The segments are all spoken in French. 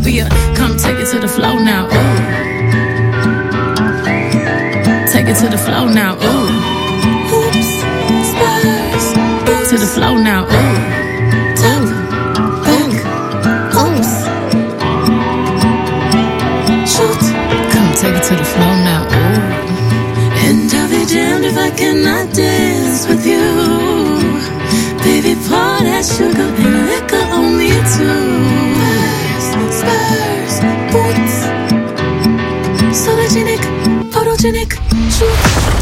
utopia. Come take it to the flow now, ooh. Take it to the flow now, ooh. Hoops, spurs, boots. To the flow now, ooh. Toe, back, oops. Shoot, come take it to the flow now, ooh. And I'll be damned if I cannot dance with you. Baby, pour that sugar and liquor on me too. Spurs, boots. Sologenic, photogenic, shoot.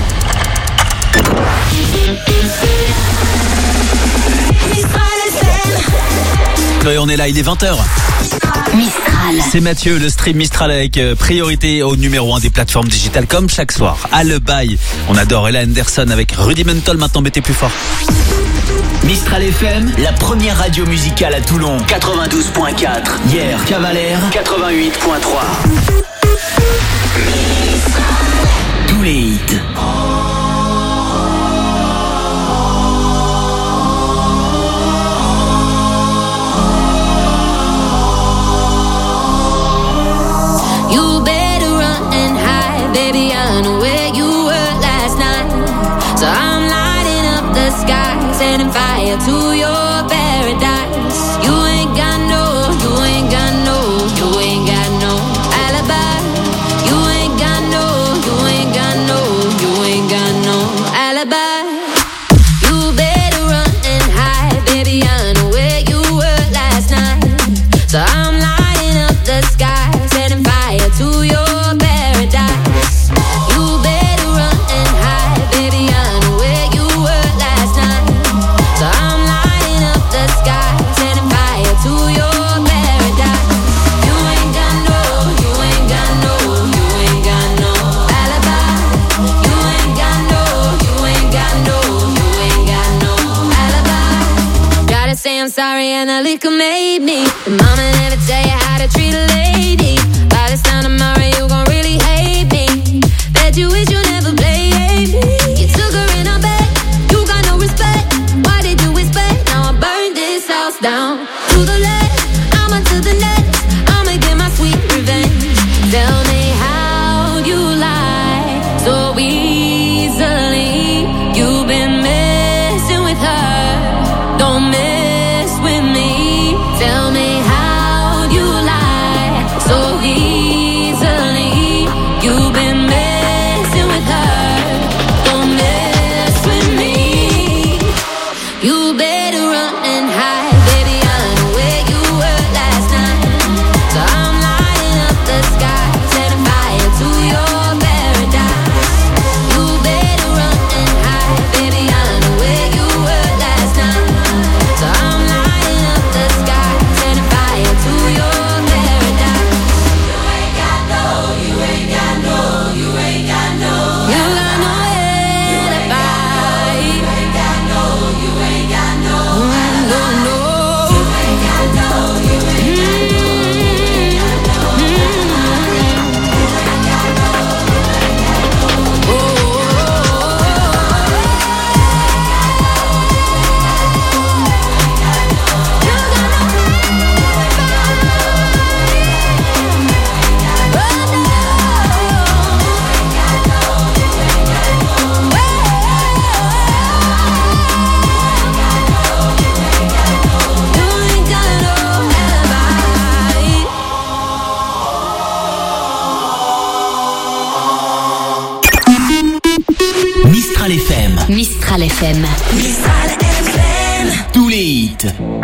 Et on est là, il est 20h. Mistral. C'est Mathieu, le stream Mistral avec priorité au numéro 1 des plateformes digitales comme chaque soir. À le bail, on adore Ella Anderson avec Rudimental, maintenant mettez plus fort. Mistral FM, la première radio musicale à Toulon, 92.4. Hier, Cavalère, 88.3. Tous les hits. You better run and hide, baby, I know where you were last night. So I'm lighting up the sky, setting fire to your paradise. You ain't got no, you ain't got no, you ain't got no alibi. You ain't got no, you ain't got no, you ain't got no alibi. You better run and hide, baby, I know where you were last night. So I'm lighting up the sky, setting fire to your paradise. You better run and hide, baby, I know where you were last night. So I'm lighting up the sky, setting fire to your paradise. You ain't got no, you ain't got no, you ain't got no alibi. You ain't got no, you ain't got no, you ain't got no alibi. Gotta say I'm sorry and the liquor made me. The mama never tell you how to treat a lady. By this time tomorrow you gon' really hate me. Bet you wish you never played me. You took her in her bed, you got no respect. Why did you expect? Now I burned this house down to the left, I'm onto the next. I'ma get my sweet revenge. Tell me how you lie so easily. You've been messing with her, don't mess with me. Tell me how you lie so easily. You've been messing with her, don't mess with me. You better run and hide, baby, I know where you were last night. So I'm lighting up the sky, setting fire to your paradise. You better run and hide, baby, I know where you were last night. So I'm lighting up the sky, setting fire to your paradise. You ain't got no, you ain't got no, you ain't got no. You got no alibi. You ain't got no, you ain't got no. No, no. You ain't got no, you ain't got no. Mistral FM, Mistral FM. Mistral FM, tous les hits.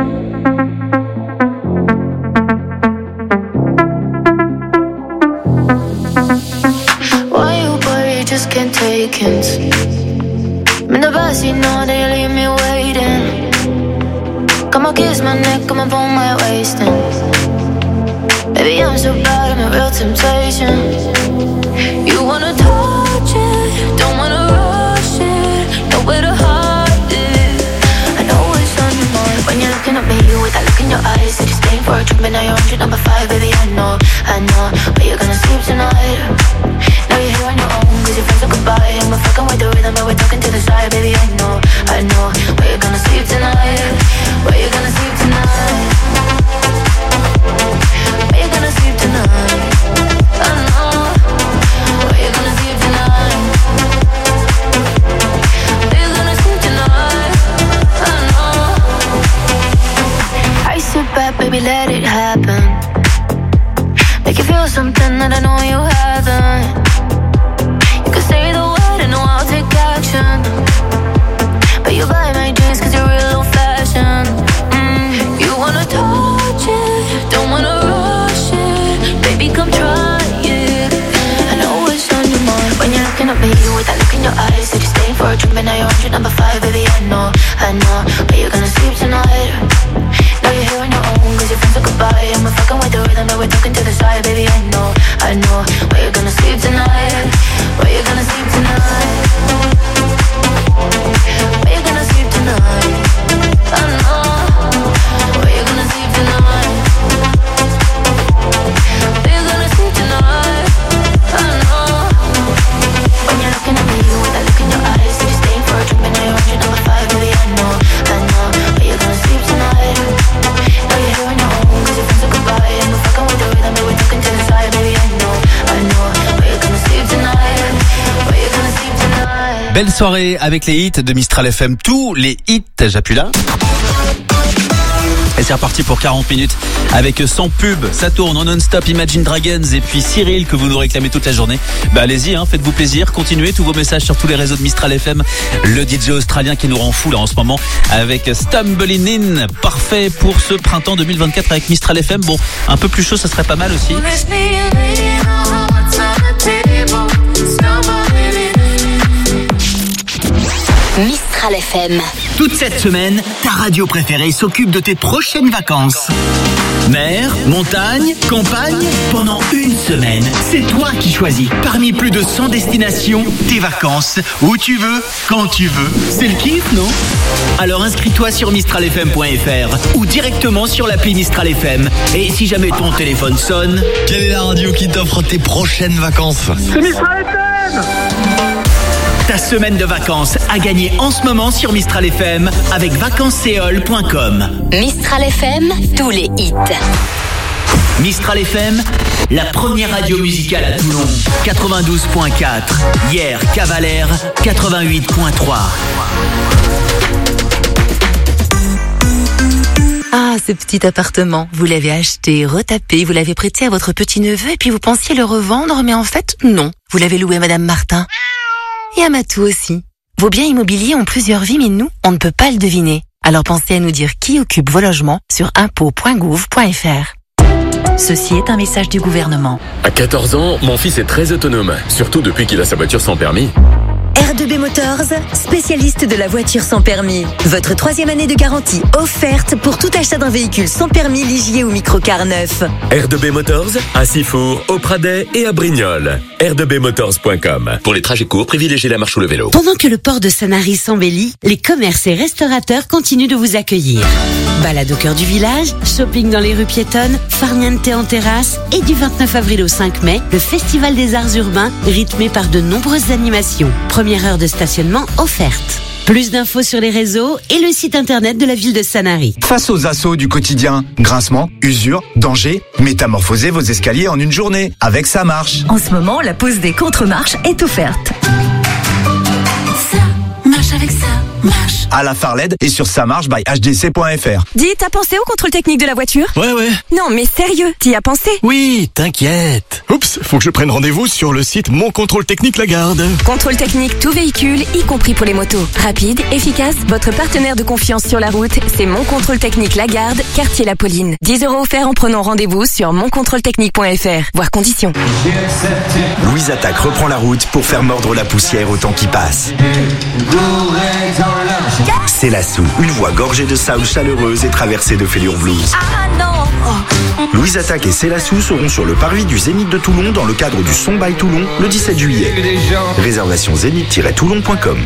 Why you worry, just can't take hints. I'm in the backseat, know that you leave me waiting. Come on, kiss my neck, come on, pull my waist in. Baby, I'm so bad, I'm a real temptation. You wanna touch it, don't wanna rush it. Nowhere to hide it. I know it's on your mind when you're looking at me with that look in your eyes. Said you're staying for a trip, but now you're on trip number 5. Baby, I know, but you're gonna sleep tonight. Now you're here on your own, cause your friends are goodbye. And we're fucking with the rhythm, but we're talking to the side. Baby, I know, where you're gonna sleep tonight. Where you're gonna sleep tonight. Where you're gonna jumping, now you're on number 5, baby, I know, where you gonna sleep tonight? Now you're here on your own, cause your friends are goodbye. I'm fucking with the rhythm, but we're talking to the side, baby, I know, where you gonna sleep tonight? Where you gonna sleep tonight? Where you gonna sleep tonight? I know, where you gonna sleep tonight? Where you gonna sleep tonight? I know. When you're looking at me with that look in your eyes, so you're staying for a drink, but now you're on number 5, baby, I know, where you gonna sleep tonight? Now you're here on your own, cause your friends are goodbye. And we're fucking with the rhythm, but we're talking to the side, baby, I know, where you gonna sleep tonight? Where you gonna sleep tonight? Belle soirée avec les hits de Mistral FM, tous les hits, j'appuie là. Et c'est reparti pour 40 minutes avec sans pub, ça tourne en non-stop, Imagine Dragons et puis Cyril que vous nous réclamez toute la journée. Bah allez-y, faites-vous plaisir, continuez tous vos messages sur tous les réseaux de Mistral FM, le DJ australien qui nous rend fou là en ce moment avec Stumbling In, parfait pour ce printemps 2024 avec Mistral FM. Bon, un peu plus chaud, ça serait pas mal aussi. Mistral FM. Toute cette semaine, ta radio préférée s'occupe de tes prochaines vacances. Mer, montagne, campagne, pendant une semaine, c'est toi qui choisis. Parmi plus de 100 destinations, tes vacances, où tu veux, quand tu veux. C'est le kiff, non? Alors inscris-toi sur mistralfm.fr ou directement sur l'appli Mistral FM. Et si jamais ton téléphone sonne... Quelle est la radio qui t'offre tes prochaines vacances? C'est Mistral FM! Ta semaine de vacances à gagner en ce moment sur Mistral FM avec vacanceseol.com. Mistral FM, tous les hits. Mistral FM, la première radio musicale à Toulon. 92.4. Hier, Cavalère, 88.3. Ah, ce petit appartement, vous l'avez acheté, retapé, vous l'avez prêté à votre petit-neveu et puis vous pensiez le revendre, mais en fait, non. Vous l'avez loué à Madame Martin. Et à Matou aussi. Vos biens immobiliers ont plusieurs vies, mais nous, on ne peut pas le deviner. Alors pensez à nous dire qui occupe vos logements sur impôts.gouv.fr. Ceci est un message du gouvernement. À 14 ans, mon fils est très autonome, surtout depuis qu'il a sa voiture sans permis. R2B Motors, spécialiste de la voiture sans permis. Votre 3e année de garantie offerte pour tout achat d'un véhicule sans permis, Ligier ou microcar neuf. R2B Motors, à Sifour, au Pradet et à Brignoles. R2Bmotors.com. Pour les trajets courts, privilégiez la marche ou le vélo. Pendant que le port de Sanary s'embellit, les commerces et restaurateurs continuent de vous accueillir. Balade au cœur du village, shopping dans les rues piétonnes, farniente en terrasse et du 29 avril au 5 mai, le Festival des Arts Urbains rythmé par de nombreuses animations. Première heure de stationnement offerte. Plus d'infos sur les réseaux et le site internet de la ville de Sanary. Face aux assauts du quotidien, grincement, usure, danger, métamorphosez vos escaliers en une journée. Avec Ça Marche. En ce moment, la pause des contre-marches est offerte. Ça marche avec Ça Marche. À la Farled et sur samarche by hdc.fr. Dis, t'as pensé au contrôle technique de la voiture? Ouais. Non, mais sérieux, t'y as pensé? Oui, t'inquiète. Oups, faut que je prenne rendez-vous sur le site Mon Contrôle Technique Lagarde. Contrôle technique tout véhicule, y compris pour les motos. Rapide, efficace, votre partenaire de confiance sur la route, c'est Mon Contrôle Technique Lagarde, quartier La Pauline. 10 € offerts en prenant rendez-vous sur moncontrôletechnique.fr. Voir conditions. Louise Attaque reprend la route pour faire mordre la poussière au temps qui passe. C'est Lassou, une voix gorgée de soul chaleureuse et traversée de fêlure blues. Ah non! Louise Attaque et Célassou seront sur le parvis du Zénith de Toulon dans le cadre du Son by Toulon le 17 juillet. Réservation zénith-toulon.com.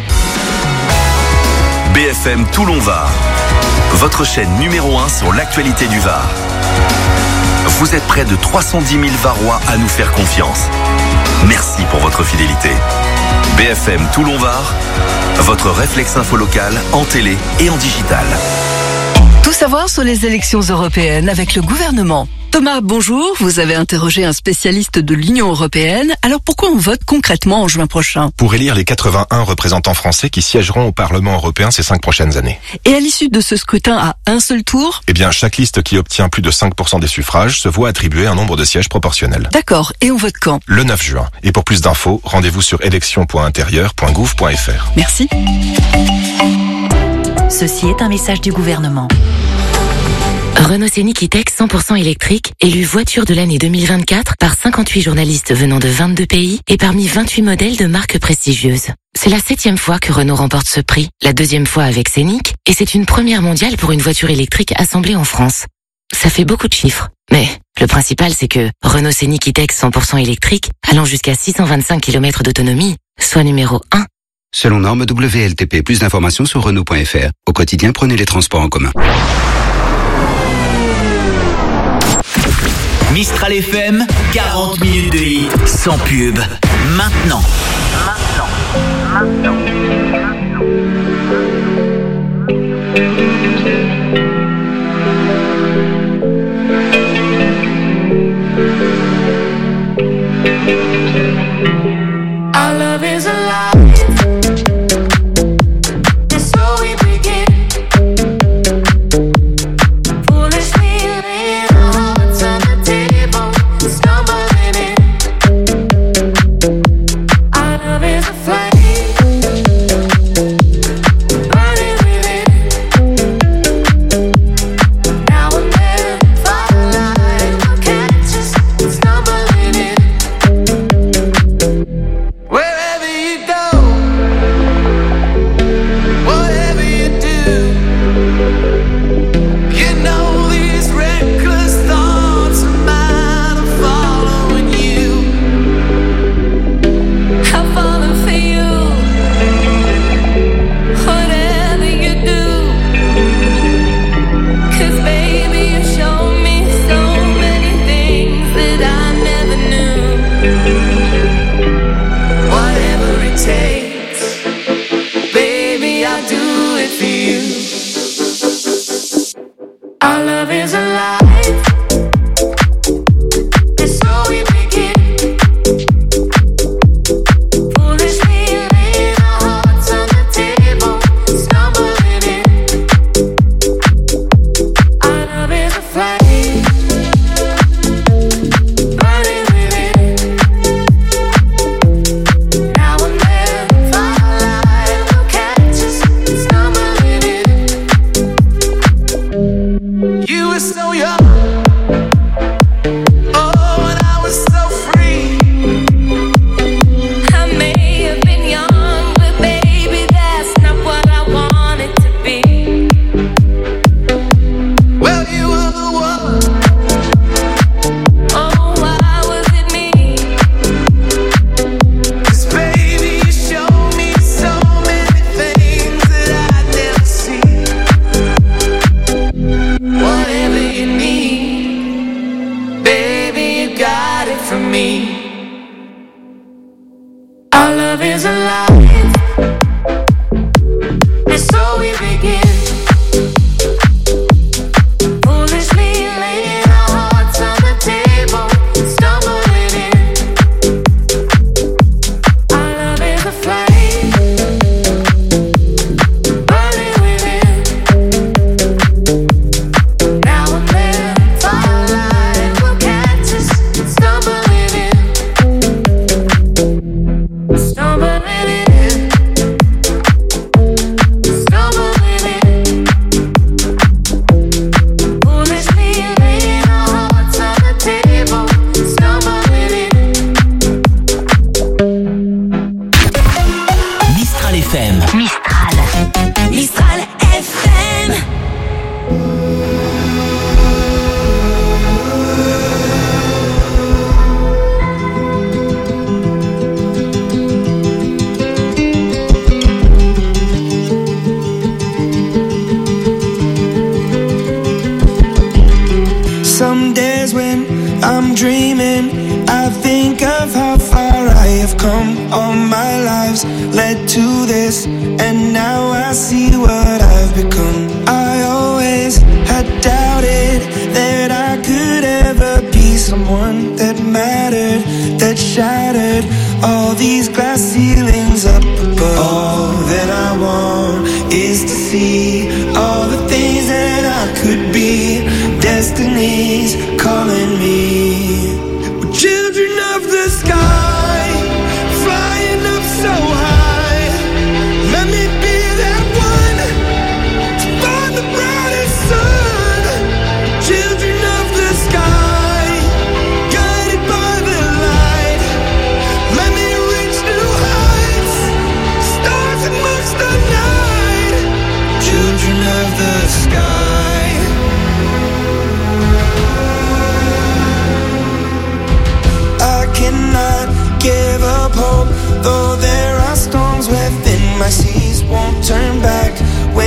BFM Toulon-Var, votre chaîne numéro 1 sur l'actualité du Var. Vous êtes près de 310 000 Varois à nous faire confiance. Merci pour votre fidélité. BFM Toulon-Var, votre réflexe info local en télé et en digital. Tout savoir sur les élections européennes avec le gouvernement. Thomas, bonjour. Vous avez interrogé un spécialiste de l'Union européenne. Alors pourquoi on vote concrètement en juin prochain? Pour élire les 81 représentants français qui siégeront au Parlement européen ces 5 prochaines années. Et à l'issue de ce scrutin à un seul tour? Eh bien, chaque liste qui obtient plus de 5% des suffrages se voit attribuer un nombre de sièges proportionnel. D'accord. Et on vote quand? Le 9 juin. Et pour plus d'infos, rendez-vous sur élection.intérieur.gouv.fr. Merci. Ceci est un message du gouvernement. Renault Scénic E-Tech 100% électrique, élu voiture de l'année 2024 par 58 journalistes venant de 22 pays et parmi 28 modèles de marques prestigieuses. C'est la 7e fois que Renault remporte ce prix, la 2e fois avec Scénic, et c'est une première mondiale pour une voiture électrique assemblée en France. Ça fait beaucoup de chiffres, mais le principal c'est que Renault Scénic E-Tech 100% électrique, allant jusqu'à 625 km d'autonomie, soit numéro 1. Selon norme WLTP, plus d'informations sur Renault.fr. Au quotidien, prenez les transports en commun. Mistral FM, 40 minutes de hit, sans pub, maintenant. Our love is alive.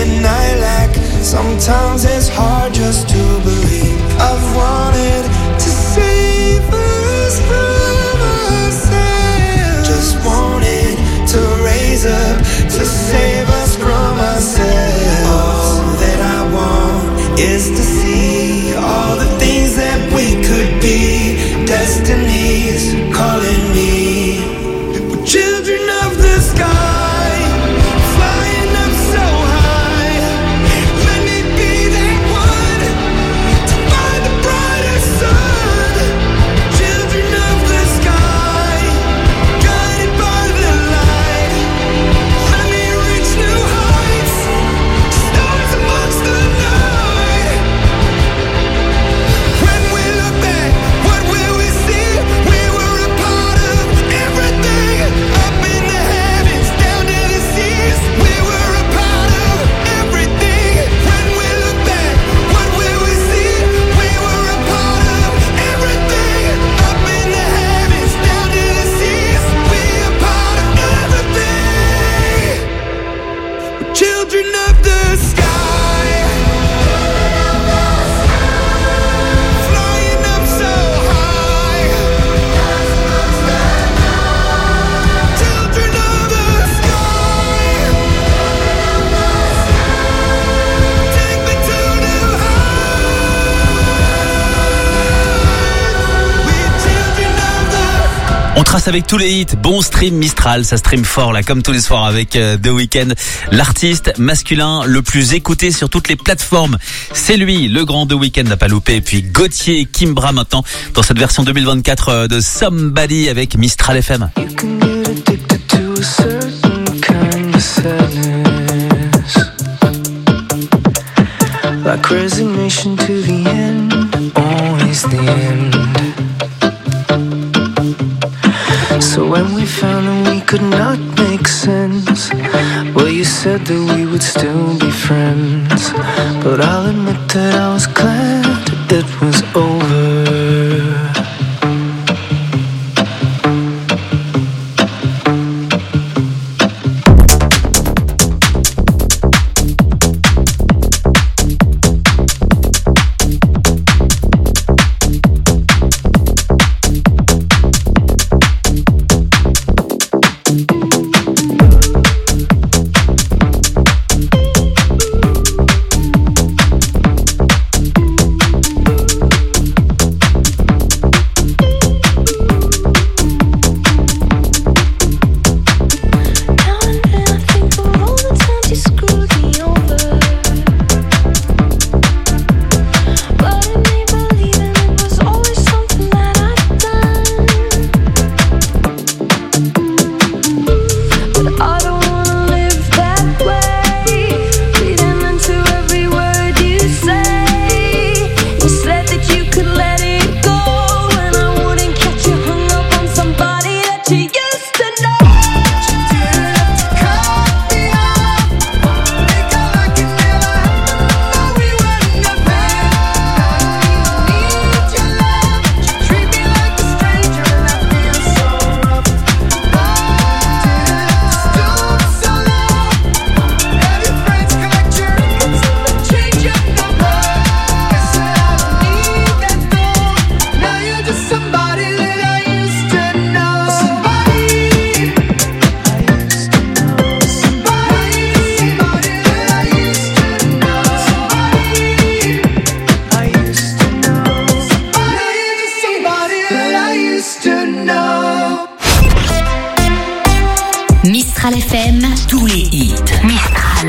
and I lack. Sometimes it's hard just to believe. I've wanted to save us from ourselves. Just wanted to raise up, to save us from ourselves. All that I want is to see all the things that we could be. Destiny's calling me. We're children of the sky, flying up so high. Let me be that one to find the brighter sun. Children of the sky, guided by the light. Let me reach new heights, stars amongst the night. When we look back, what will we see? We were a part of everything, up in the heavens, down to the seas. We were a part of everything. When we look back, what will we see? We were a part of everything, up in the heavens, down to the seas. We are part of everything. We're children of the sky, flying up so high. Children of the sky, take me to new heights. We're children of the. On trace avec tous les hits. Bon stream Mistral, ça stream fort là, comme tous les soirs avec The Weeknd. L'artiste masculin le plus écouté sur toutes les plateformes. C'est lui, le grand The Weeknd, n'a pas loupé. Et puis Gauthier et Kimbra maintenant dans cette version 2024 de Somebody avec Mistral FM. You can get addicted to a certain kind of sadness, like resignation to the end, always the end. So when we found that we could not make sense, well, you said that we would still be friends. But I'll admit that I was glad it was over. Mistral FM, tous les hits. Mistral.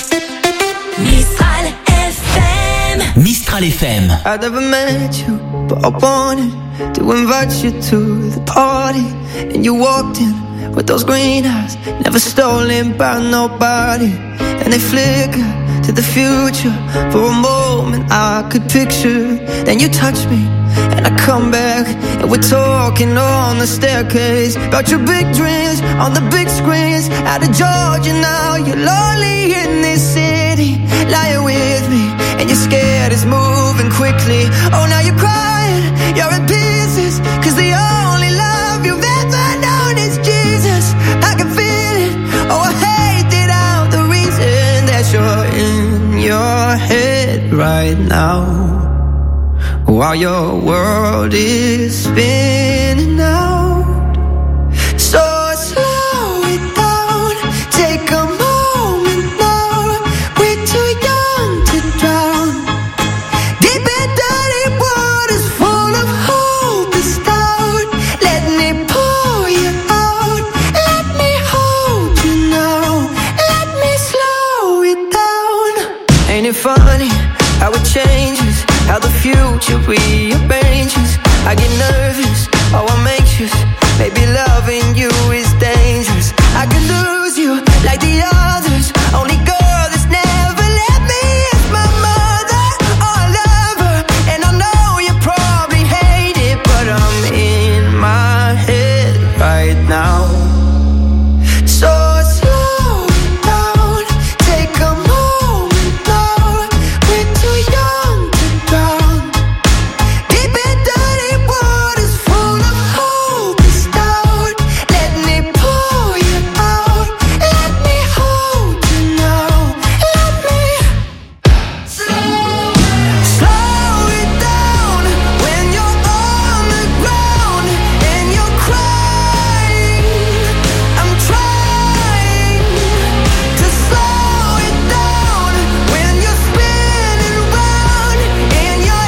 Mistral FM. Mistral FM. I never met you, but I wanted to invite you to the party. And you walked in with those green eyes, never stolen by nobody. And they flicker to the future. For a moment I could picture. Then you touch me and I come back, and we're talking on the staircase about your big dreams on the big screens. Out of Georgia now, you're lonely in this city, lying with me, and you're scared it's moving quickly. Oh, now you're crying, you're in pieces, 'cause the only love you've ever known is Jesus. I can feel it, oh I hate it, I'm the reason that you're in while your world is spinning out. So slow it down, take a moment now. We're too young to drown. Deep and dirty waters full of hope is down. Let me pour you out. Let me hold you now. Let me slow it down. Ain't it funny how it changes, how the future rearranges? I get nervous, oh I'm anxious. Maybe loving you is dangerous. I could lose you like the others. Only girl that's never let me is my mother or a lover. And I know you probably hate it, but I'm in my head right now. So slow it down, take a moment now. We're too young to drown. Deep and dirty waters full of hope is down. Let me pour you out. Let me hold you now. Let me slow it down when you're on the ground and you're crying. I'm trying to slow it down when you're spinning round in your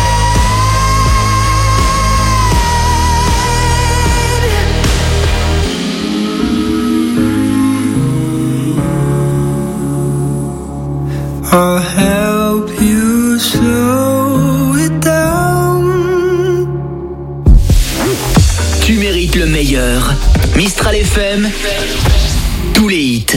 head. I'll help you slow it down. Tu mérites le meilleur. Mistral FM, tous les hits.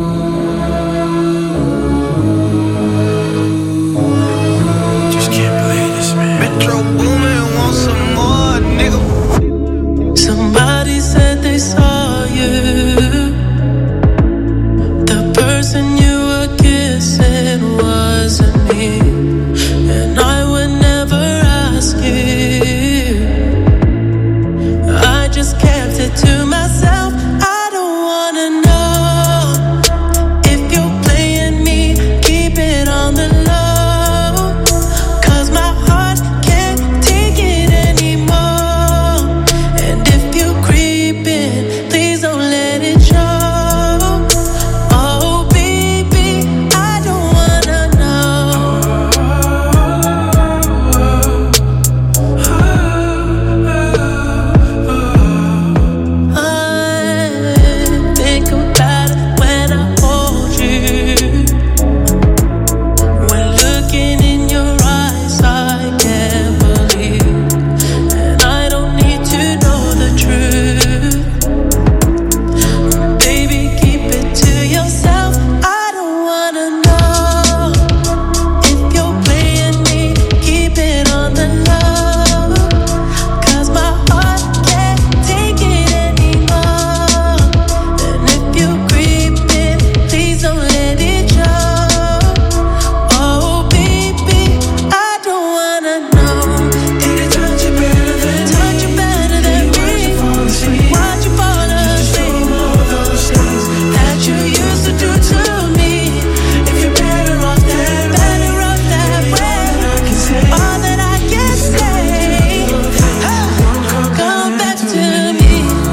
Just can't believe this, man. Metro Boomin wants some more, nigga. Somebody said they saw you. The person you were kissing wasn't me, and I would never ask you. I just kept it to myself. I don't wanna know if you're playing me. Keep it on the low, 'cause my heart can't take it anymore. And if you creeping, please don't let it show. Oh baby, I don't wanna know. I think about it when I hold you. When looking in your eyes, I can't believe. And I don't need to know the truth. Baby, keep it to yourself. I don't wanna know if you're playing me. Keep it on the low, 'cause my heart can't take it anymore. And if you creeping, please don't let it show. Oh baby, I don't wanna know. Did it touch you better than me? Touch you better than me? Why'd you fall asleep? All those things that you used to do to me. If you're better off that way, all that I can say, come back to me.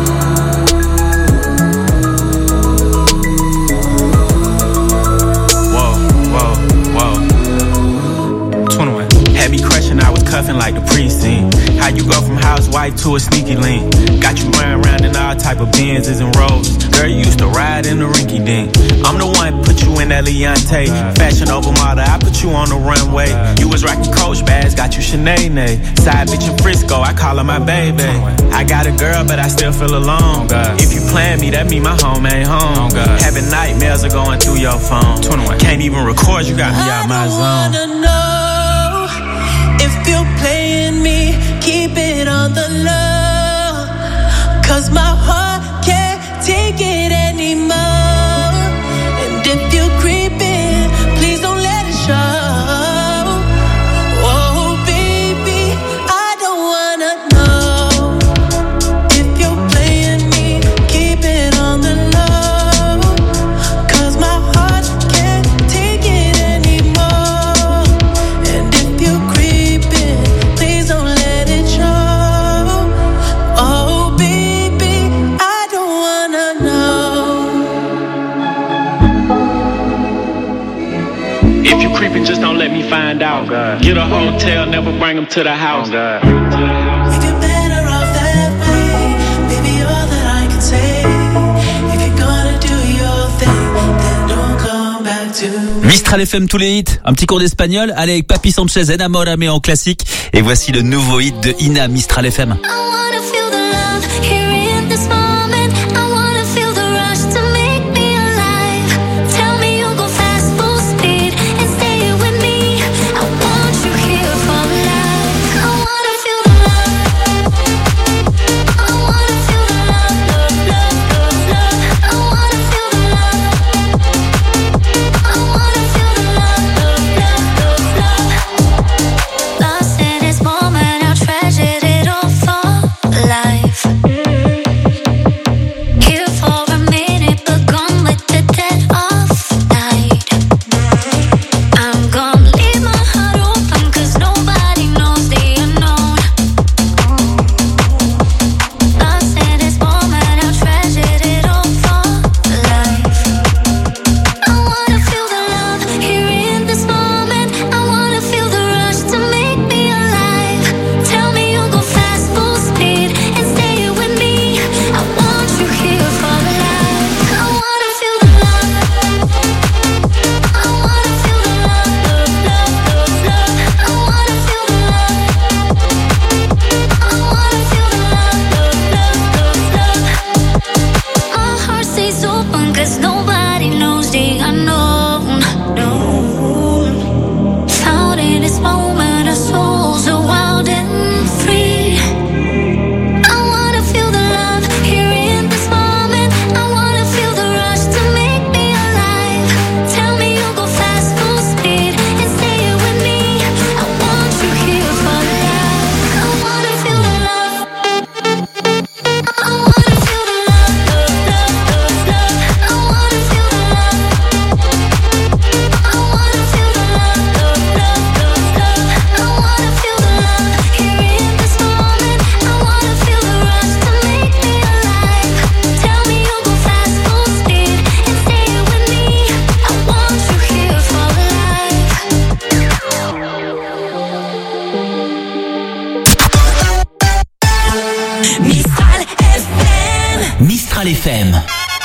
Whoa, whoa, whoa. 21. Had me crushing, I was cuffing like the precinct. How you go from housewife to a sneaky link? Got you running around in all type of Benzes and Rolls. Girl, you used to ride in the rinky dink. I'm the one put you in that Leontay. Fashion over model, I put you on the runway. You was rocking Coach bags, got you Sinead. Side bitch in Frisco, I call her my baby. I got a girl, but I still feel alone. If you plan me, that mean my home ain't home. Having nightmares are going through your phone. Can't even record, you got me out my zone. Wanna know if you're playing me. Keep it on the low, 'cause my heart can't take it anymore. And if you creeping, please don't let it show. Oh baby, I don't wanna know if you're playing me. Keep it on the low, 'cause my heart can't take it anymore. And if you creeping, please Get a hotel, never bring them to the house. Mistral FM tous les hits, un petit cours d'espagnol, allez avec Papi Sanchez, Enamorame en classique, et voici le nouveau hit de Ina, Mistral FM. Mistral FM.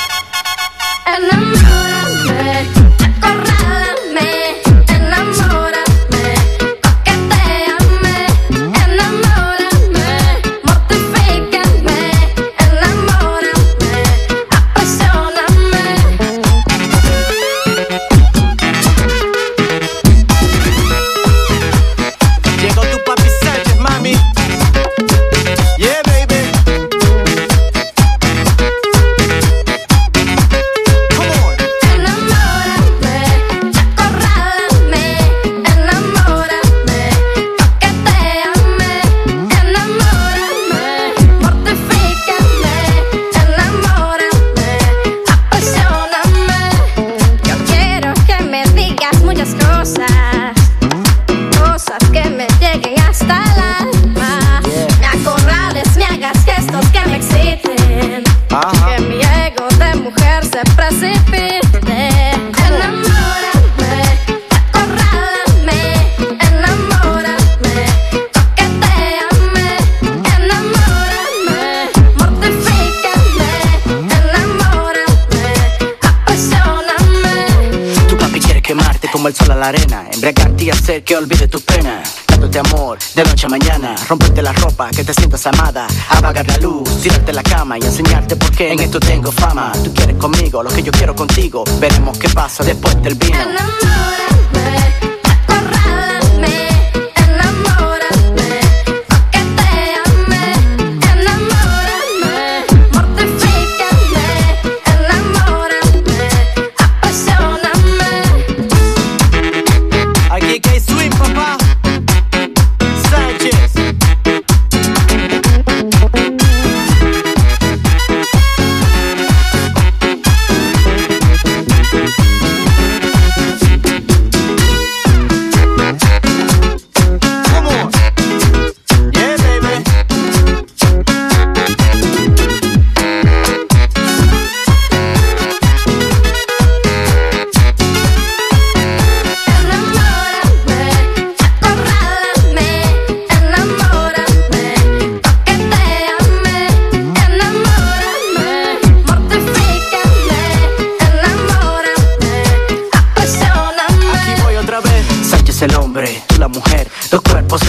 Como el sol a la arena, embriagarte y hacer que olvide tu pena. Dándote amor de noche a mañana, romperte la ropa, que te sientas amada, apagar la luz, tirarte la cama y enseñarte por qué en esto tengo fama. Tú quieres conmigo lo que yo quiero contigo, veremos qué pasa después del vino.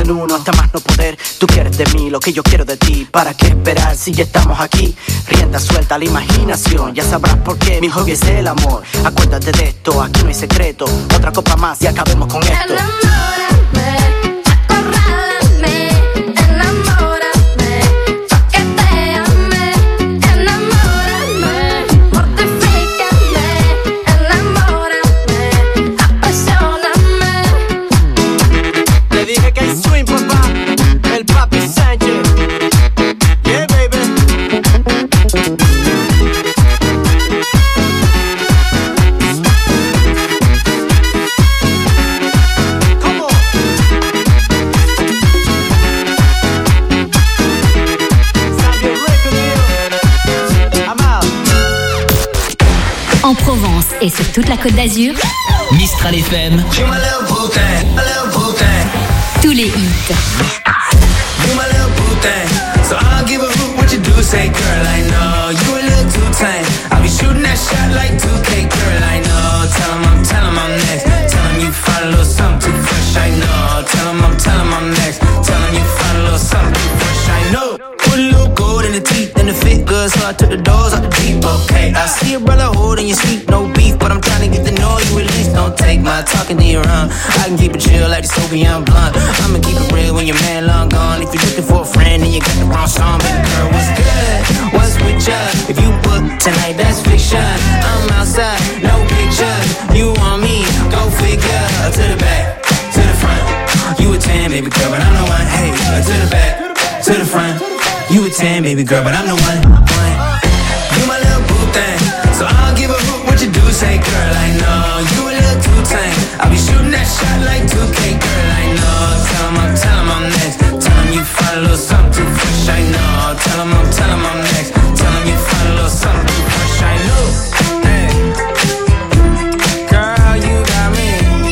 en uno hasta más no poder. Tú quieres de mí lo que yo quiero de ti. ¿Para qué esperar si ya estamos aquí? Rienda suelta a la imaginación. Ya sabrás por qué mi hobby es el amor. Acuérdate de esto, aquí no hay secreto. Otra copa más y acabemos con esto. En Provence et sur toute la Côte d'Azur, Mistral FM. Tous les hits. You my little boo thing, so I don't give a hoot what you do. Say, girl, I know you a little too tame. I'll be shooting that shot like 2K, girl, I know. Tell 'em I'm next. Tell 'em you find a little something too fresh, I know. Tell 'em I'm next. Tell 'em you find a little something too fresh, I know. Put a little gold in the teeth and the fit good, so I took the doors out the deep. Okay, I see a brother holding your sleep, no beef, but I'm trying to get to know you at least. Don't take my talking to your own. I can keep it chill like the Soviet blunt. I'ma keep it real when your man long gone. If you're looking for a friend, then you got the wrong song. Baby girl, what's good? What's with ya? If you book tonight, that's fiction. I'm outside, no pictures. You want me? Go figure. To the back, to the front. You a 10, baby girl, but I'm the one. Hey, to the back, to the front. You a 10, baby girl, but I'm the one. You my little boo thing, so I don't give a hoot what you do. Say, girl, I know you a little too tame. I'll be shooting that shot like 2K, girl, I know. Tell 'em I'm next. Tell 'em you find a little something too fresh, I know. Tell 'em I'm next. Tell 'em you find a little something too fresh, I know. Hey, girl, you got me.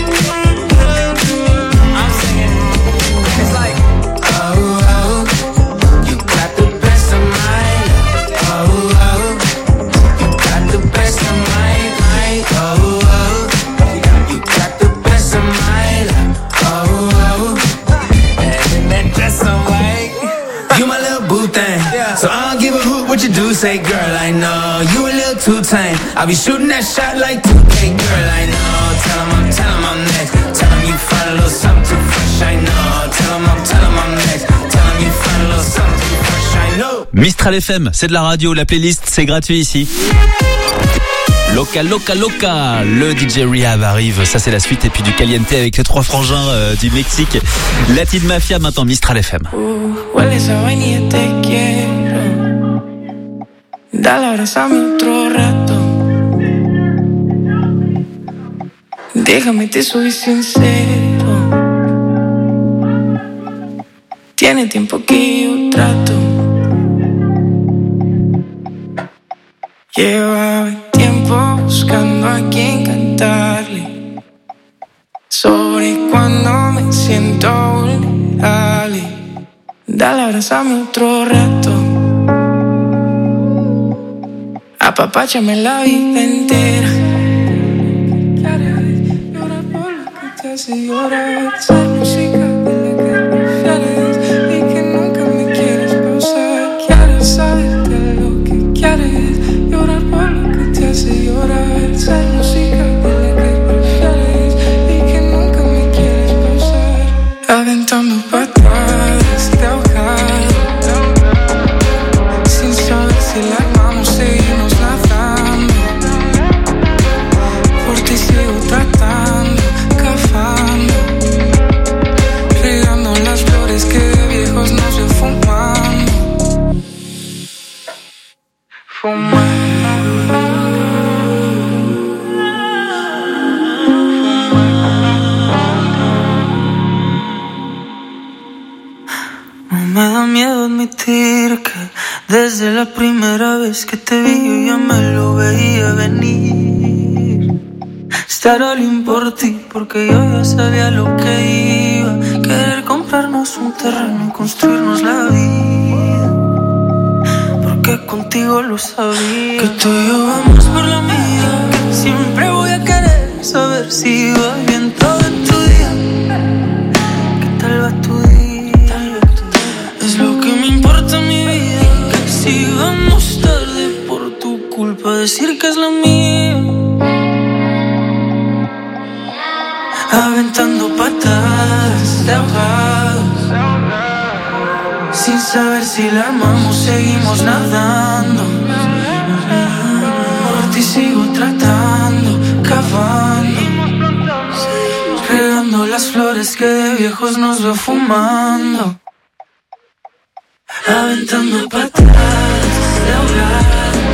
I'm singing. It's like, oh, oh, you got the best of mine. Oh, oh, you got the best of mine. Oh, oh, you got the best of mine. Oh, oh, and that dress on white. You my little boo thing, so I don't give a hoot what you do. Say, girl, I know you a little too tame. I'll be shooting that shot like 2K, girl, I know. Tell 'em I'm next. Tell 'em you find a little something too fresh, I know. Tell 'em I'm next. Tell 'em you find a little something too fresh, I know. Mistral FM, c'est de la radio, la playlist, c'est gratuit ici. Loca, loca, loca. Le DJ Rehab arrive, ça c'est la suite. Et puis du caliente avec les trois frangins du Mexique. Latin Mafia maintenant, Mistral FM. Hueles a vaina y te quiero. Dale, abrázame otro rato. Déjame, te soy sincero. Tiene tiempo que yo trato. Llevaba tiempo buscando a quien cantarle sobre cuando me siento vulnerable. Dale, abrázame otro rato. Apapáchame la vida entera. Llora por lo que te hace llorar. Esa música de la que prefieres y que nunca me quieres pausar. Quiero saber de lo que quieres. Llorar por lo que te hace llorar. Esa música de la que prefieres y que nunca me quieres pausar. Aventando patadas de ahogado, sin saber si la vamos a seguirnos nadando. Por ti sigo tratando, cavando, regando las flores que de viejos nos dio fumando. No me da miedo admitir que desde la primera vez que te vi yo ya me lo veía venir. Estar all in por ti porque yo ya sabía lo que iba. Querer comprarnos un terreno y construirnos la vida. Porque contigo lo sabía. Que tú y yo vamos por la vida. Que siempre voy a querer saber si va bien todo en tu día. ¿Qué tal va tu día? lo mío. Aventando patadas de ahogados, sin saber si la armamos, seguimos nadando. Por ti sigo tratando, cavando, regando las flores que de viejos nos veo fumando. Aventando patadas de ahogados.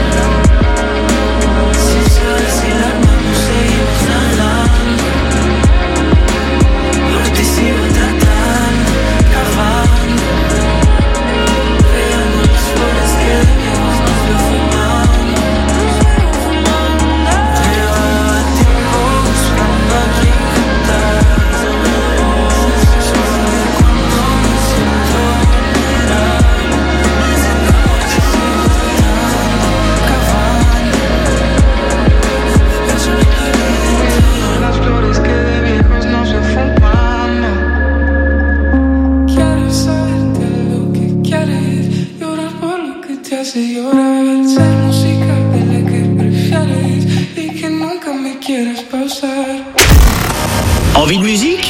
Envie de musique?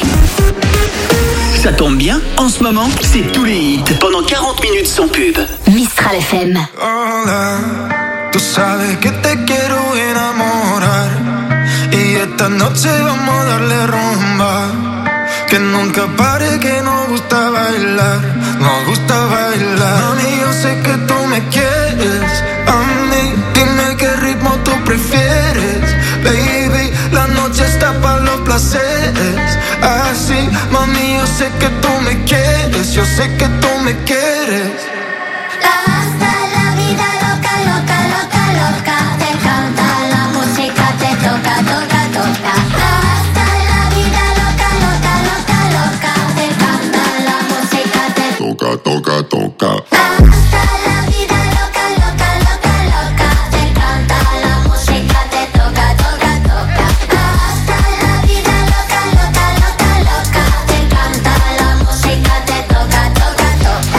Ça tombe bien, en ce moment, c'est tous les hits pendant 40 minutes sans pub. Mistral FM. Hola, tú sabes que te quiero enamorar y esta noche vamos a darle rumba. Que nunca pare, que nos gusta bailar, nos gusta bailar. Mami, yo sé que tú me quieres, a mí, dime qué ritmo tú prefieres. Baby, la noche está para los placeres. Así, mami, yo sé que tú me quieres, yo sé que tú me quieres. Hasta la vida loca, loca, loca, loca. Te encanta la música, te toca, toca, toca. Hasta la vida loca, loca, loca, loca. Te encanta la música, te toca, toca, toca. Hasta la vida loca, loca, loca, loca. Te encanta la música, te toca, toca, toca. Hasta la vida loca, loca, loca, loca. Te encanta la música, te toca, toca, toca.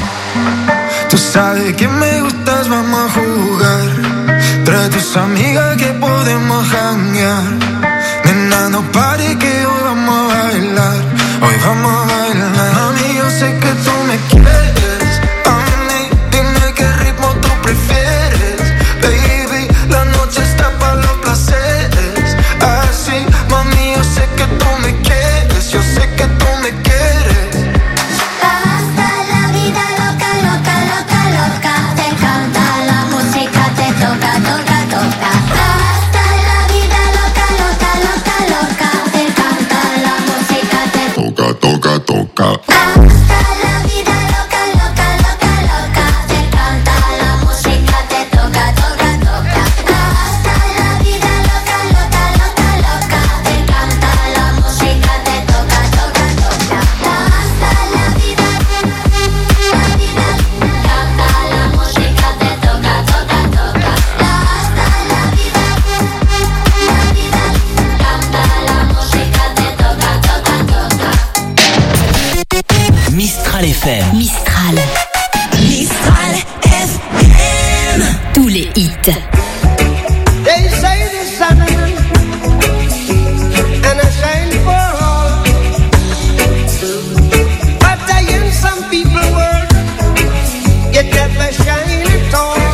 Tú sabes que me gustas, vamos a jugar. Trae tus amigas que podemos janguear. Nena, no pare que hoy vamos a bailar. Hoy vamos a bailar. Mami, yo sé que tú me quieres. A mí, dime qué ritmo tú prefieres. Baby, la noche está para los placeres. Así, mami, yo sé que tú me quieres. Yo sé que tú me quieres. Hasta la vida loca, loca, loca, loca. Te encanta la música, te toca, toca, toca. Hasta la vida loca, loca, loca, loca. Te encanta la música, te toca, toca, toca. Hasta la vida loca, loca, loca, loca. Te encanta la música, te toca, toca, toca. Hasta la vida loca, loca, loca, loca. Te encanta la música, te toca, toca, toca. Hasta la vida, la vida, canta la música, te toca, toca, toca. Hasta la vida, canta la música, te toca, toca, toca. Mistral FM. Mistral. Mistral FM. Tous les hits. They say the sun and I shine for all, but I in some people world, yet never shine at all.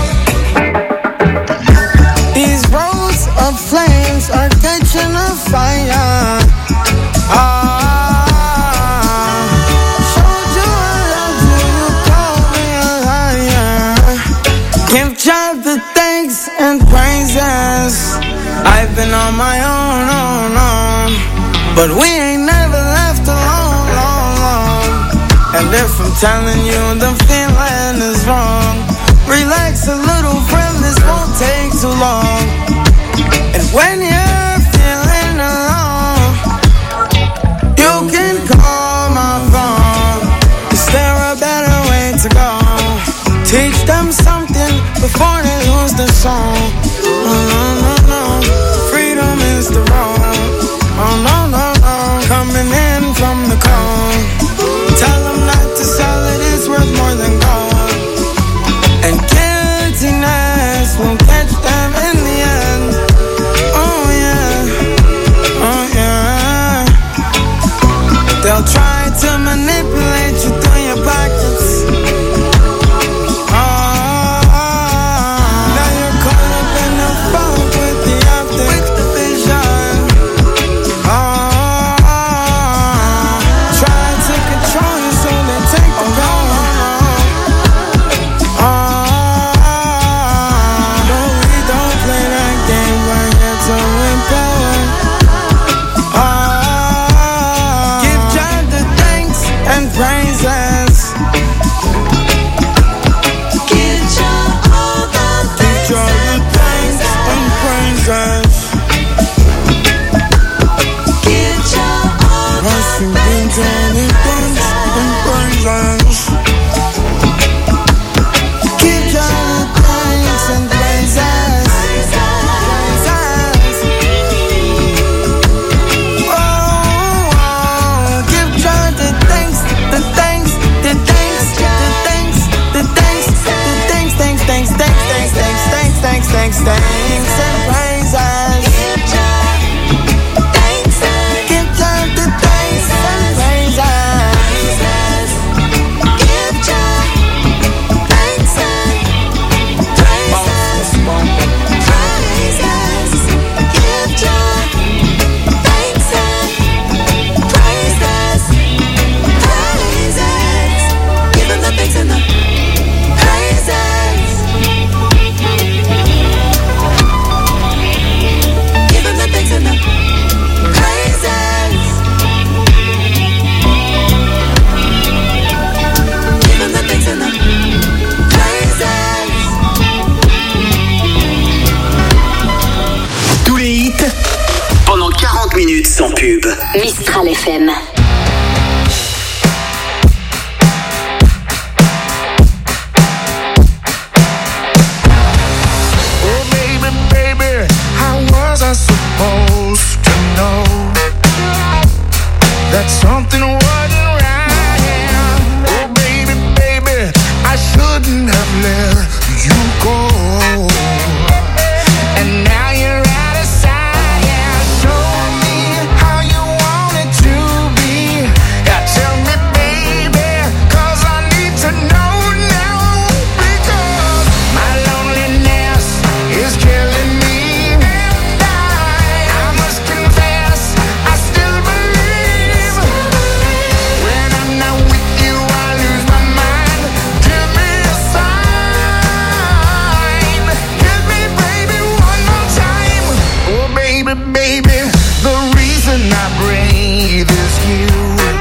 These roads of flames are catching a fire. Showed you I love you, you call me a liar. Give God the thanks and praises. I've been on my own, but we ain't never left alone, long, long. And if I'm telling you the feeling is wrong, relax a little, friend, this won't take too long. And when you're feeling alone, you can call my phone. Is there a better way to go? Teach them something before they lose the song. Oh, no, no, no. Freedom is the road. Oh, no, no, no. Coming in from the cold. Tell them not to sell it, it's worth more than gold. And guiltiness will catch them in the end. thanks and praises. Give Jah the thanks and praises. Give Jah thanks and praises. Praises. Give Jah thanks and praises. Praises. Give him the thanks and the praises. Give him the thanks and the praises. Give him the thanks and the praises. Tous les hits pendant 40 minutes sans pub. Mistral FM. Oh baby, baby, how was I supposed to know that something wasn't right? Oh baby, baby, I shouldn't have let you go. And now you're out of sight. Yeah, show me how you want it to be. Yeah, tell me, baby, 'cause I need to know now. Because my loneliness is killing me. And I must confess, I still believe. When I'm not with you, I lose my mind. Give me a sign. Give me, baby, one more time. Oh, baby, baby, the reason I breathe is you.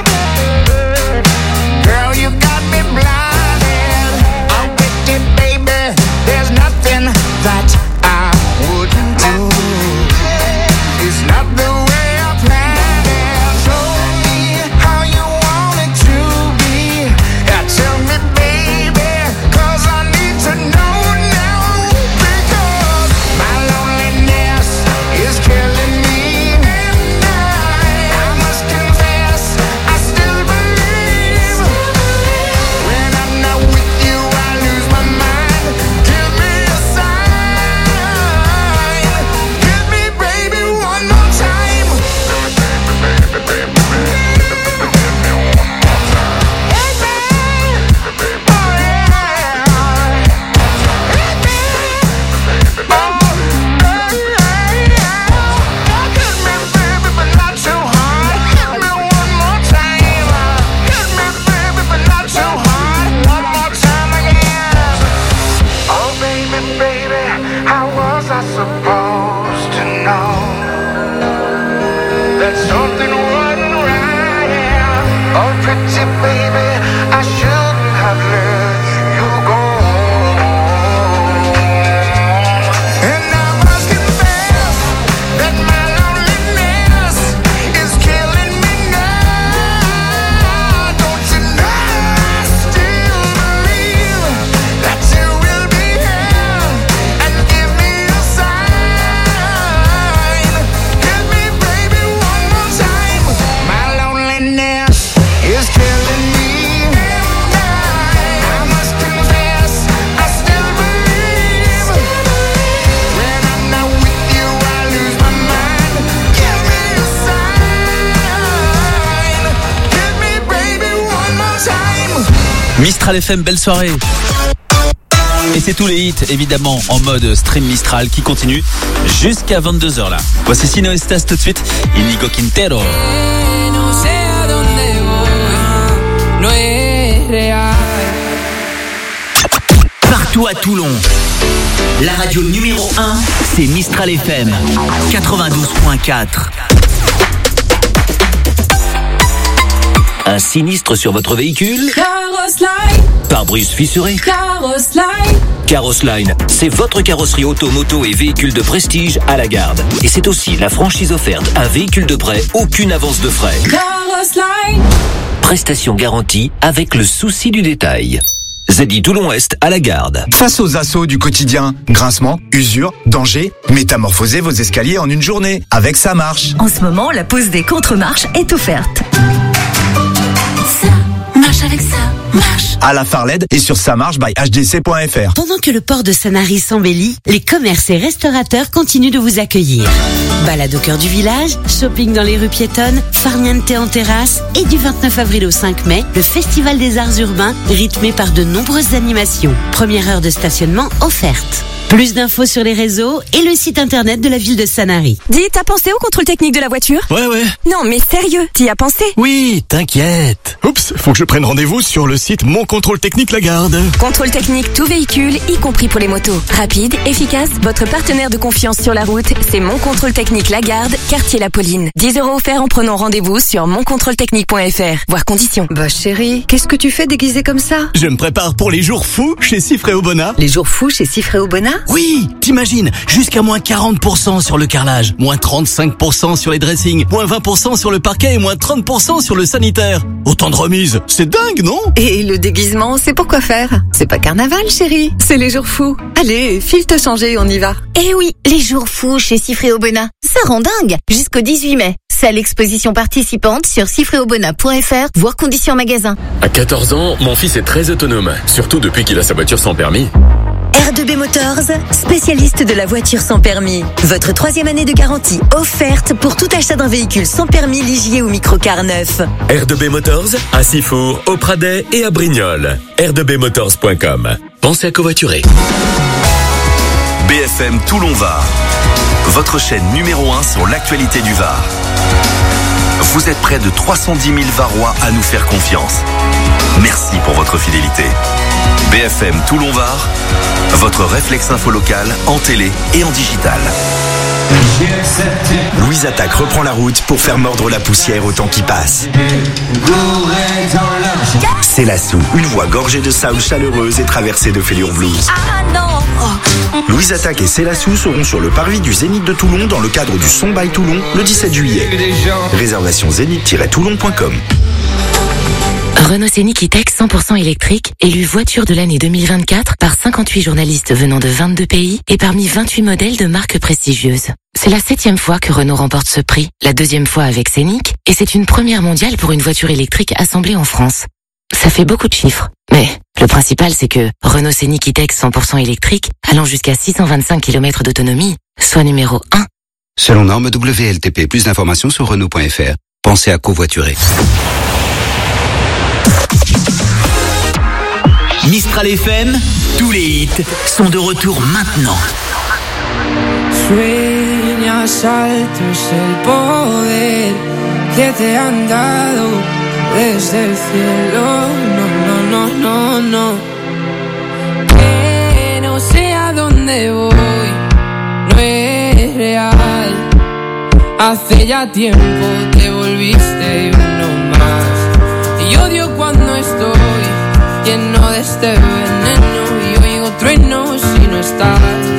Girl, you got me blinded. I'm with you, baby. There's nothing that I wouldn't do. It's not the way I planned it. Show me how you want it to be. Yeah, tell me, baby, 'cause I need to know now. Because my loneliness is killing me. And I must confess, I still believe. When I'm not with you, I lose my mind. Give me a sign. Give me, baby, one more time. Supposed to know that something wasn't right. Oh, pretty baby, I shouldn't have let you go. And I must confess that my loneliness is killing me now. Don't you know I still believe that you will be here and give me a sign. Give me, baby, one more time. My loneliness is killing me. I must confess, I still believe. When I'm not with you, I lose my mind. Give me a sign. Give me, baby, one more time. Mistral FM, belle soirée. Et c'est tous les hits, évidemment, en mode stream Mistral qui continue jusqu'à 22h là. Voici Sino Estas tout de suite, Inigo Quintero. Partout à Toulon, la radio numéro 1, c'est Mistral FM 92.4. Un sinistre sur votre véhicule? Carrosline. Pare-brise fissuré? Carrosline. Carrosline, c'est votre carrosserie auto, moto et véhicule de prestige à la garde. Et c'est aussi la franchise offerte, un véhicule de prêt, aucune avance de frais. Carrosline. Prestation garantie avec le souci du détail. ZI Toulon-Est à la garde. Face aux assauts du quotidien, grincement, usure, danger, métamorphosez vos escaliers en une journée. Avec Ça marche. En ce moment, la pause des contre-marches est offerte. Ça marche. marche avec ça, marche. À la Farled et sur samarche by hdc.fr. Pendant que le port de Sanary s'embellit, les commerces et restaurateurs continuent de vous accueillir. Balade au cœur du village, shopping dans les rues piétonnes, farniente en terrasse et du 29 avril au 5 mai, le Festival des Arts Urbains rythmé par de nombreuses animations. Première heure de stationnement offerte. Plus d'infos sur les réseaux et le site internet de la ville de Sanary. Dis, t'as pensé au contrôle technique de la voiture? Ouais. Non, mais sérieux, t'y as pensé? Oui, t'inquiète. Oups, faut que je prenne rendez-vous sur le site Mon Contrôle Technique Lagarde. Contrôle technique tout véhicule, y compris pour les motos. Rapide, efficace, votre partenaire de confiance sur la route, c'est Mon Contrôle Technique Lagarde, quartier La Pauline. 10 € offerts en prenant rendez-vous sur moncontrôletechnique.fr. Voir conditions. Bah chérie, qu'est-ce que tu fais déguisé comme ça? Je me prépare pour les jours fous chez Sifré Aubona. Les jours fous chez Sifré Aubona? Oui, t'imagines, jusqu'à moins 40% sur le carrelage, moins 35% sur les dressings, moins 20% sur le parquet et moins 30% sur le sanitaire. Autant de remises, c'est dingue, non? Et le déguisement, c'est pour quoi faire? C'est pas carnaval, chérie, c'est les jours fous. Allez, file te changer, on y va. Eh oui, les jours fous chez Sifré Aubona, ça rend dingue. Jusqu'au 18 mai. Salle exposition participante sur sifréaubona.fr, voir conditions magasin. À 14 ans, mon fils est très autonome, surtout depuis qu'il a sa voiture sans permis. R2B Motors, spécialiste de la voiture sans permis. Votre 3e année de garantie offerte pour tout achat d'un véhicule sans permis, ligier ou microcar neuf. R2B Motors, à Sifour, au Pradet et à Brignoles. R2Bmotors.com. Pensez à covoiturer. BFM Toulon-Var, votre chaîne numéro 1 sur l'actualité du Var. Vous êtes près de 310 000 Varois à nous faire confiance. Merci pour votre fidélité. BFM Toulon-Var, votre réflexe info local en télé et en digital. Louise Attaque reprend la route pour faire mordre la poussière au temps qui passe. C'est Lassou, une voix gorgée de soul chaleureuse et traversée de fêlure blues. Ah non! Louise Attaque et Célassou seront sur le parvis du Zénith de Toulon dans le cadre du Son by Toulon le 17 juillet. Réservation zénith-toulon.com. Renault Scénic E-Tech 100% électrique, élu voiture de l'année 2024 par 58 journalistes venant de 22 pays et parmi 28 modèles de marques prestigieuses. C'est la 7e fois que Renault remporte ce prix, la 2e fois avec Scénic, et c'est une première mondiale pour une voiture électrique assemblée en France. Ça fait beaucoup de chiffres, mais le principal c'est que Renault Scénic E-Tech 100% électrique, allant jusqu'à 625 km d'autonomie, soit numéro 1. Selon norme WLTP, plus d'informations sur Renault.fr. Pensez à covoiturer. Mistral FM, tous les hits sont de retour maintenant. Sueñas alto es el poder que te han dado desde el cielo. No. Que no sé a dónde voy, no es real. Hace ya tiempo te volviste uno más. Y odio cuando estoy lleno de este veneno y oigo truenos si no estás.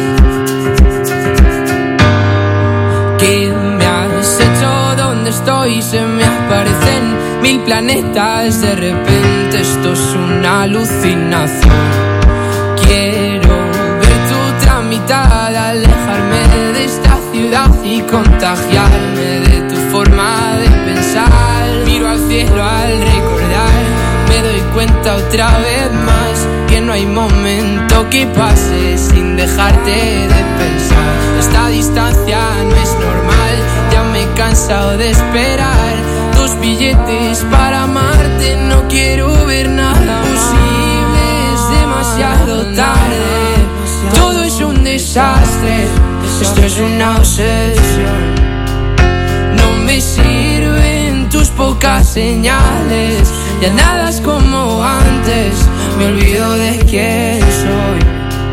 ¿Qué me has hecho? ¿Dónde estoy? Se me aparecen 1000 planetas. De repente esto es una alucinación. Quiero ver tu tramitada, alejarme de esta ciudad y contagiarme de tu forma de pensar. Miro al cielo al recordar, me doy cuenta otra vez más que no hay momento que pase sin dejarte de pensar. Esta distancia no es normal, ya me he cansado de esperar tus billetes para amarte. No quiero ver nada posible, es demasiado tarde. Todo es un desastre, esto es una obsesión. No me sirven tus pocas señales, ya nada es como antes, me olvido de quién soy.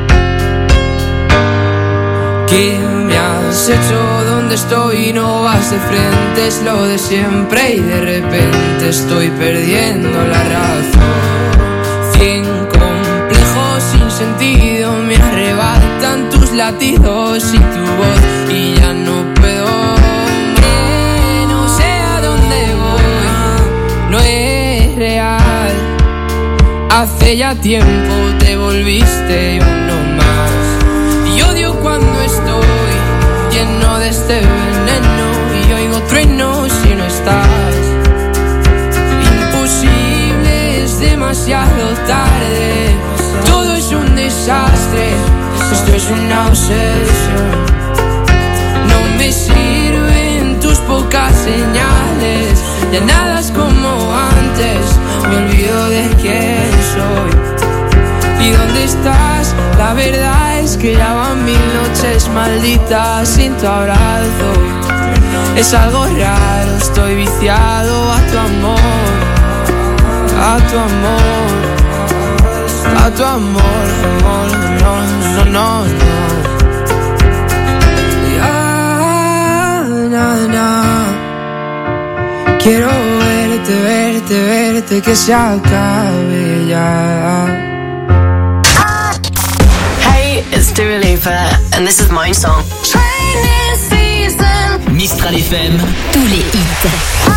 ¿Qué me has hecho? ¿Dónde estoy? No vas de frente, es lo de siempre y de repente estoy perdiendo la razón. 100 complejos sin sentido me arrebatan tus latidos y tu voz y ya no puedo. No sé a dónde voy, no es real. Hace ya tiempo te volviste uno más. Y odio cuando estoy lleno de este veneno y oigo truenos si no estás. Imposible, es desastre, esto es una obsesión. No me sirven tus pocas señales, ya nada es como antes, me olvido de quién soy. ¿Y dónde estás? La verdad es que ya van 1000 noches malditas sin tu abrazo. Es algo raro, estoy viciado a tu amor, a tu amor, a tu amor, amor, no, no, no, no. Ya, na, na. Quiero verte, verte, verte, que se acabe ya. Hey, it's Dua Lipa, and this is my song. Training season. Mistral FM, tous les hits.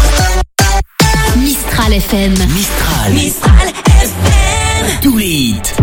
FM. Mistral FM. Tous les hits.